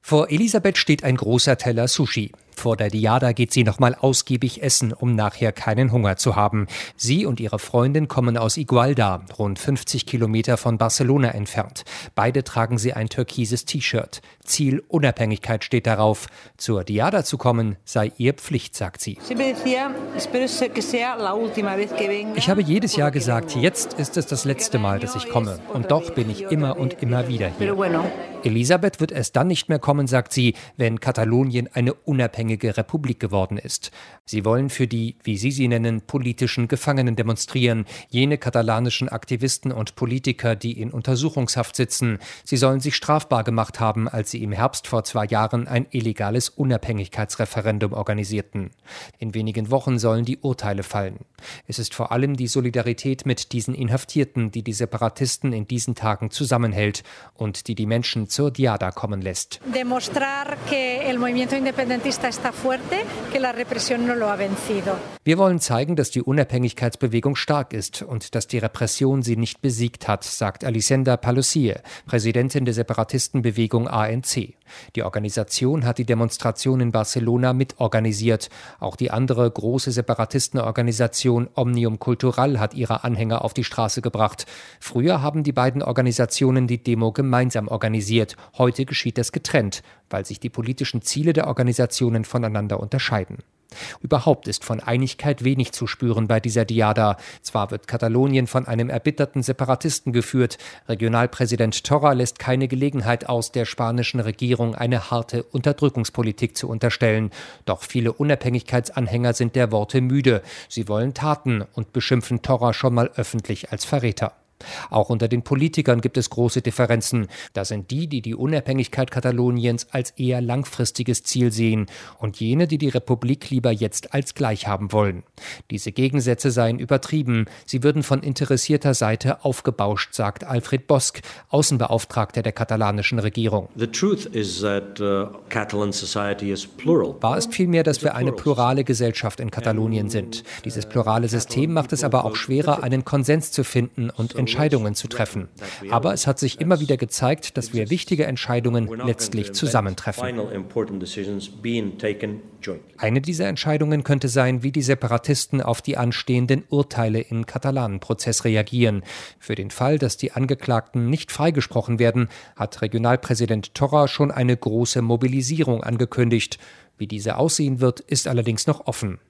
Vor Elisabeth steht ein großer Teller Sushi. Vor der Diada geht sie nochmal ausgiebig essen, um nachher keinen Hunger zu haben. Sie und ihre Freundin kommen aus Igualda, rund 50 Kilometer von Barcelona entfernt. Beide tragen sie ein türkises T-Shirt. Ziel Unabhängigkeit steht darauf. Zur Diada zu kommen sei ihr Pflicht, sagt sie. Ich habe jedes Jahr gesagt, jetzt ist es das letzte Mal, dass ich komme. Und doch bin ich immer und immer wieder hier. Elisabeth wird erst dann nicht mehr kommen, sagt sie, wenn Katalonien eine unabhängige Republik geworden ist. Sie wollen für die, wie sie nennen, politischen Gefangenen demonstrieren, jene katalanischen Aktivisten und Politiker, die in Untersuchungshaft sitzen. Sie sollen sich strafbar gemacht haben, als sie im Herbst vor 2 Jahren ein illegales Unabhängigkeitsreferendum organisierten. In wenigen Wochen sollen die Urteile fallen. Es ist vor allem die Solidarität mit diesen Inhaftierten, die Separatisten in diesen Tagen zusammenhält und die Menschen zur Diada kommen lässt. Wir wollen zeigen, dass die Unabhängigkeitsbewegung stark ist und dass die Repression sie nicht besiegt hat, sagt Elisenda Paluzie, Präsidentin der Separatistenbewegung ANC. Die Organisation hat die Demonstration in Barcelona mitorganisiert. Auch die andere große Separatistenorganisation Òmnium Cultural hat ihre Anhänger auf die Straße gebracht. Früher haben die beiden Organisationen die Demo gemeinsam organisiert. Heute geschieht das getrennt, weil sich die politischen Ziele der Organisationen voneinander unterscheiden. Überhaupt ist von Einigkeit wenig zu spüren bei dieser Diada. Zwar wird Katalonien von einem erbitterten Separatisten geführt, Regionalpräsident Torra lässt keine Gelegenheit aus, der spanischen Regierung eine harte Unterdrückungspolitik zu unterstellen. Doch viele Unabhängigkeitsanhänger sind der Worte müde. Sie wollen Taten und beschimpfen Torra schon mal öffentlich als Verräter. Auch unter den Politikern gibt es große Differenzen. Da sind die Unabhängigkeit Kataloniens als eher langfristiges Ziel sehen und jene, die die Republik lieber jetzt als gleich haben wollen. Diese Gegensätze seien übertrieben. Sie würden von interessierter Seite aufgebauscht, sagt Alfred Bosch, Außenbeauftragter der katalanischen Regierung. Wahr ist vielmehr, dass wir eine plurale Gesellschaft in Katalonien sind. Dieses plurale System macht es aber auch schwerer, einen Konsens zu finden und Entscheidungen zu treffen. Aber es hat sich immer wieder gezeigt, dass wir wichtige Entscheidungen letztlich zusammentreffen. Eine dieser Entscheidungen könnte sein, wie die Separatisten auf die anstehenden Urteile im Katalanenprozess reagieren. Für den Fall, dass die Angeklagten nicht freigesprochen werden, hat Regionalpräsident Torra schon eine große Mobilisierung angekündigt. Wie diese aussehen wird, ist allerdings noch offen.